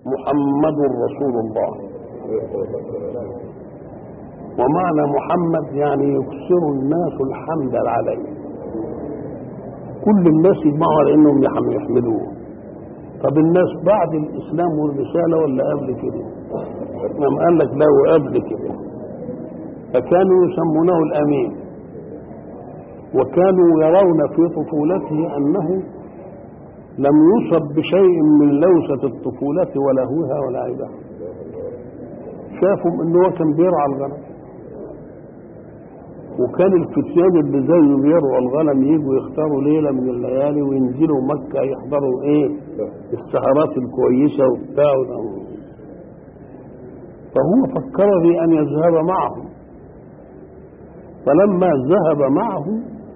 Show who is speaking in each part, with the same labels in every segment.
Speaker 1: محمد رسول الله. ومعنى محمد يعني يكثر الناس الحمد عليه، كل الناس يجمعوا على انهم يحمدوه. طب الناس بعد الاسلام والرساله ولا قبل كده؟ نعم، قال لك لا، قبل كده. فكانوا يسمونه الامين، وكانوا يرون في طفولته انه لم يصب بشيء من لوثه الطفوله ولهوها ولعبها. شافوا انه كان بيرعى الغنم، وكان الفتيان اللي زيه بيرعوا الغنم يجوا يختاروا ليله من الليالي وينزلوا مكه يحضروا السهرات الكويسه وبتاع. فهو فكر في ان يذهب معهم، فلما ذهب معه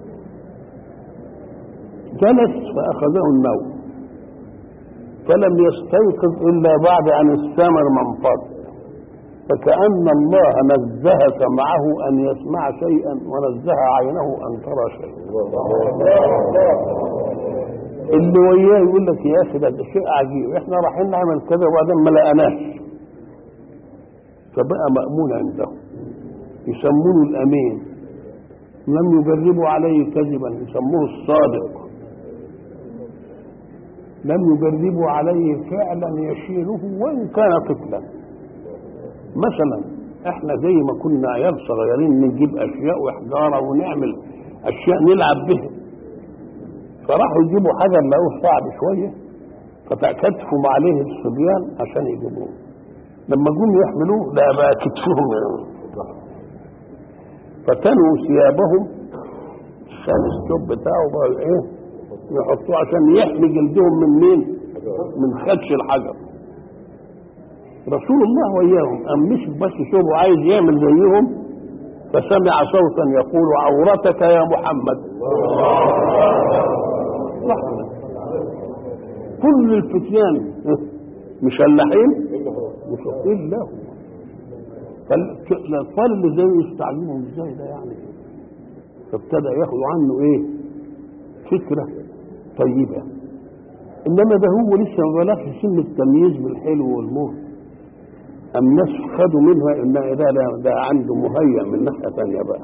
Speaker 1: جلس فاخذه النوم، فلم يستيقظ الا بعد ان الثمر منفض. فكأن الله نزهك معه أن يسمع شيئا ونزه عينه أن ترى شيئا. اللي وياه يقول لك يا أخي ده شيء عجيب، إحنا رايحين نعمل كذا وبعدين ما لقناش. فبقى مأمون عنده، يسمونه الأمين، لم يجربوا عليه كذبا، يسموه الصادق، لم يجربوا عليه فعلا يشيله وإن كان طفلا. مثلا احنا زي ما كنا عيال صغيرين نجيب اشياء وحجاره ونعمل اشياء نلعب بها، فراحوا يجيبوا حجر لقوه صعب شويه فتكتفوا عليه الصبيان عشان يجيبوه. لما جم يحملوه لا بقى كتفهم، فتنوا ثيابهم، شال الثوب بتاعه بقى يحطوه عشان يحمي جلدهم من مين؟ من خدش الحجر. رسول الله وإياهم أم مش بس شوفوا عايز يعمل زيهم، فسمع صوتا يقول عورتك يا محمد. كل الفتيان مشلحين مشقين له، فالأطفال اللي زيه يستعجبهم ازاي ده يعني. فابتدى ياخدوا عنه فكرة طيبة، إنما ده هو لسه ما بلغش سن التمييز بالحلو والمر. الناس خدوا منها ان ده عنده مهيأ من ناحيه ثانيه بقى.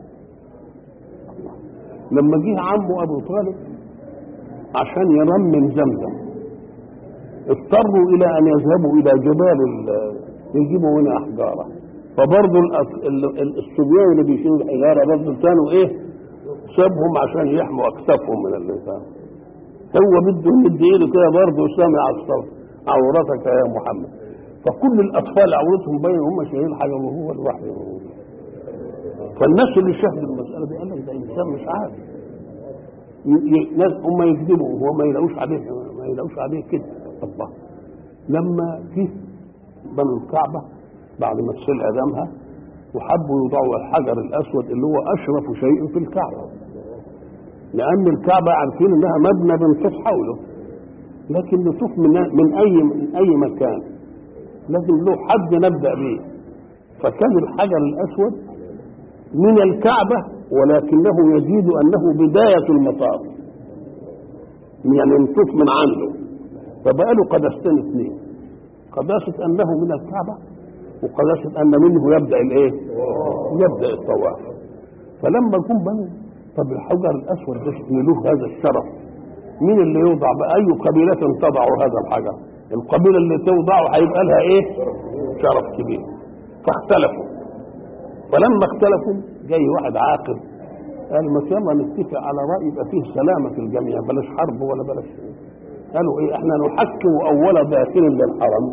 Speaker 1: لما جه عمه ابو طالب عشان يرمم زمزم، اضطروا الى ان يذهبوا الى جبال يجيبوا منها احجاره، فبرضه الصبيان اللي بيشيلوا الحجاره برضه كانوا سابهم عشان يحموا اكتافهم من اللسان. هو بده يمد ايده كده برضه سامع الصوت عورتك يا محمد. فكل الاطفال عورتهم باين هم شايلين حاجه وهو لوحده. فالناس اللي شاهدوا المساله دي قال لك ده انسان مش عادي. ناس هم يكذبوا وهو ما يلاقوش عليه كده. الله لما جه بنوا الكعبه بعد ما تسلع دمها وحبوا يوضعوا الحجر الاسود اللي هو اشرف شيء في الكعبه، لان الكعبه عارفين انها مبنى بنطوف حوله، لكن نطوف من اي مكان لازم له حد نبدأ به. فكان الحجر الأسود من الكعبة ولكنه يزيد أنه بداية المطاف، يعني نطوف من عنده. فبقى له قداستين اثنين، قداسة أنه من الكعبة وقداسة أن منه يبدأ يبدأ الطواف. فلما جم بنوا طب الحجر الأسود ده له هذا الشرف، مين اللي يوضع بقى؟ أي قبيلة تضع هذا الحجر؟ القبيلة اللي توضعه هيبقى لها شرف كبير. فاختلفوا، فلما اختلفوا جاي واحد عاقل قال ما يلا نتفق على رأي يبقى فيه سلامة في الجميع، بلاش حرب ولا بلاش قالوا احنا نحكم اول داخل للحرم.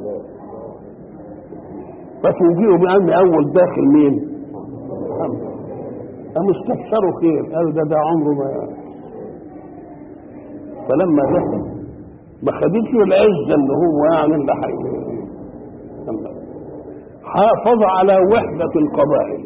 Speaker 1: ففوجئوا بأن اول داخل مين؟ قاموا استبشروا خير، قالوا ده عمره ما. فلما دخل ما خدتش العزة اللي هو يعني اللي حافظ على وحدة القبائل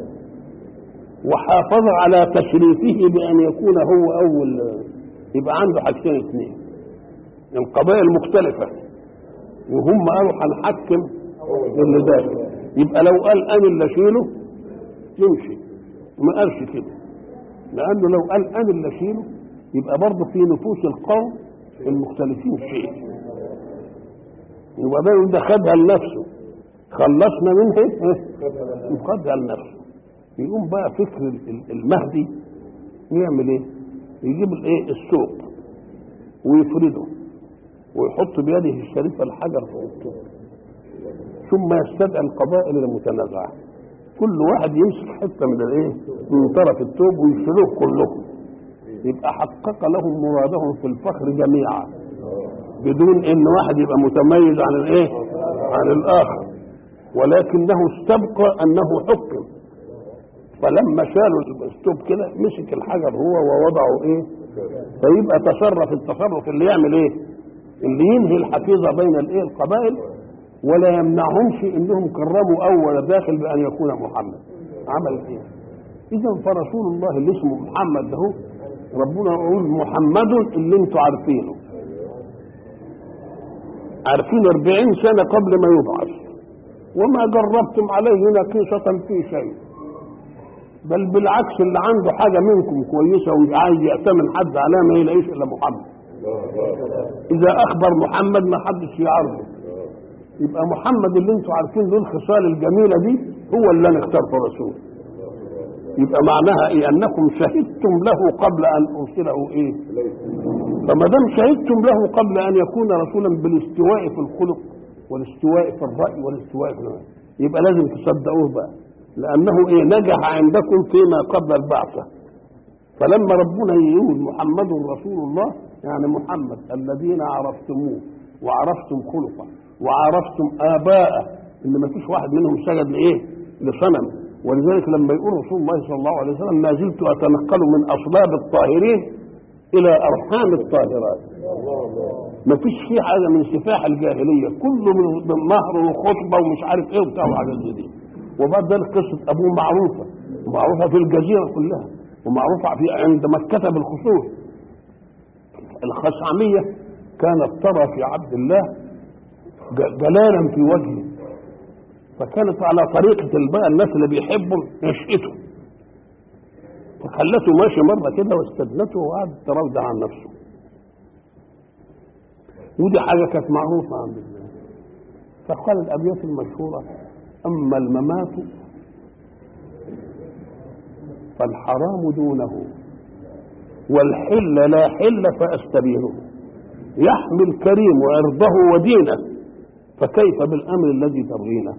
Speaker 1: وحافظ على تشريفه بأن يكون هو أول. يبقى عنده حاجتين اثنين، القبائل مختلفة وهم قالوا هنحكم اللي داخل. يبقى لو قال أنا اللي أشيله يمشي، ما قالش كده، لأنه لو قال أنا اللي أشيله يبقى برضه في نفوس القوم المختلفين شيء، وبين ده خدها لنفسه، خلصنا منه خدها لنفسه. يقوم بقى فكر المهدي يعمل ايه؟ يجيب الايه الثوب ويفرده ويحط بيده الشريفه الحجر فوق الثوب، ثم يستدعي القبائل المتنازعه، كل واحد يمسك حته من الايه من طرف الثوب ويشيلوه كلهم، يبقى حقق لهم مرادهم في الفخر جميعا بدون ان واحد يبقى متميز عن الايه عن الاخر، ولكنه استبقى انه حكم. فلما شالوا الثوب كده مسك الحجر هو ووضعه ايه، فيبقى تصرف التصرف اللي يعمل ايه، اللي ينهي الحفيظه بين الايه القبائل، ولا يمنعهمش انهم كرموا اول داخل بان يكون محمد. عمل ايه؟ اذا فرسول الله اللي اسمه محمد ده ربنا يقول محمد اللي انتوا عارفينه، عارفين 40 سنه قبل ما يبعث، وما جربتم عليه نقيصه في شيء، بل بالعكس اللي عنده حاجه منكم كويسه وعايز يأتمن حد عليها ما يلاقيش الا محمد. اذا اخبر محمد ما حدش يعرضه، يبقى محمد اللي انتوا عارفين له الخصال الجميله دي هو اللي انا اخترته رسول. يبقى معناها ايه؟ انكم شهدتم له قبل ان ارسله ايه؟ فما دام شهدتم له قبل ان يكون رسولا بالاستواء في الخلق والاستواء في الراي والاستواء في الراي، يبقى لازم تصدقوه بقى، لانه ايه نجح عندكم فيما قبل البعثه. فلما ربنا يقول محمد رسول الله يعني محمد الذين عرفتموه وعرفتم خلقه وعرفتم آباءه اللي ما فيش واحد منهم سجد لايه لصنم. ولذلك لما يقول رسول الله صلى الله عليه وسلم ما زلت اتنقل من اصلاب الطاهرين الى ارحام الطاهرات، ما فيش فيه حاجه من سفاح الجاهليه، كله من مهر وخطبه ومش عارف ايه وبتاع وحاجات زي دي. وبعد ذلك قصه ابوه معروفه في الجزيره كلها، ومعروفه في عند مكه بالخصوص. الخشعميه كانت ترى في عبد الله جلالا في وجهه، فكانت على طريقة بقى الناس اللي بيحبوا نشأته، فخلته ماشي مرة كده واستدنته وقعد تراودع عن نفسه، ودي حاجة كانت معروفة عند الله. فقال الأبيات المشهورة أما الممات فالحرام دونه والحل لا حل فأستبينه، يحمي الكريم وعرضه ودينه فكيف بالأمر الذي تبغينه.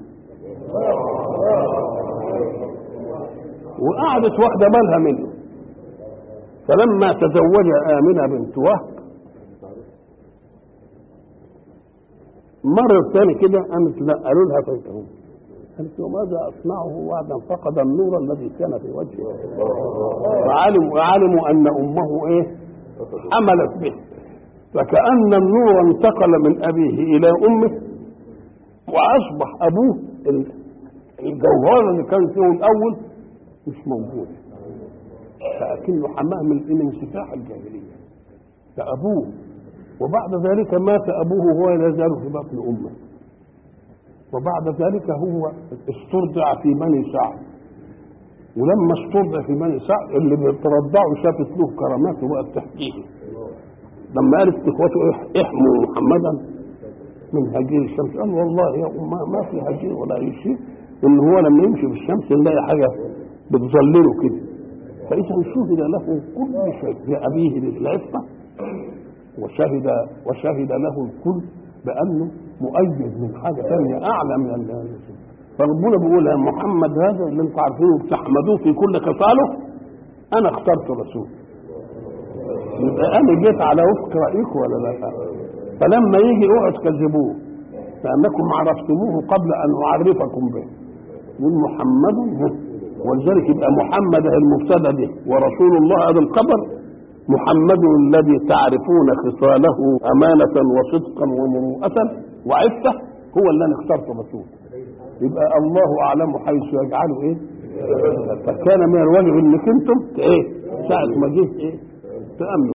Speaker 1: وقعدت واخده بالها منه، فلما تزوج آمنة بنت وهب مرة ثاني كده قامت قالوا لها فيتهم، قالت وماذا أصنعه بعد أن فقد النور الذي كان في وجهه. وعلموا أن أمه إيه حملت به، فكأن النور انتقل من أبيه إلى أمه، وأصبح أبوه الجوهر اللي كان فيه الأول مش موجود، فأكنه حماه من سفاح الجاهلية فأبوه. وبعد ذلك مات أبوه وهو لا يزال في بطن أمه، وبعد ذلك هو استرضع في بني سعد، ولما استرضع في بني سعد اللي بيترضعوا شافت له كراماته وقت تحكيه، لما قالت اخوته احموا محمدا من هجير الشمس، قال والله يا ما في هجير ولا اي شيء، ان هو لما يمشي في الشمس نلاقي حاجه بتظلله كده. فاذا شهد له كل شيء بابيه بالعفه، وشهد له الكل بانه مؤيد من حاجه ثانيه اعلى من الناس. فربنا بيقول يا محمد هذا اللي انتم عارفينه بتحمدوه في كل خصاله انا اخترت رسول، يبقى انا جيت على وفق رايكم ولا لا؟ فلما يجي اوعوا تكذبوه فانكم عرفتموه قبل ان اعرفكم به. يقول محمد، ولذلك يبقى محمد المبتدا به ورسول الله هذا الخبر. محمد الذي تعرفون خصاله امانه وصدقا ومروءه وعفه هو اللي انا اخترته رسول. يبقى الله اعلم حيث يجعله ايه. فكان من الواجب انك انتم ايه ساعه ما جه ايه تامنوا.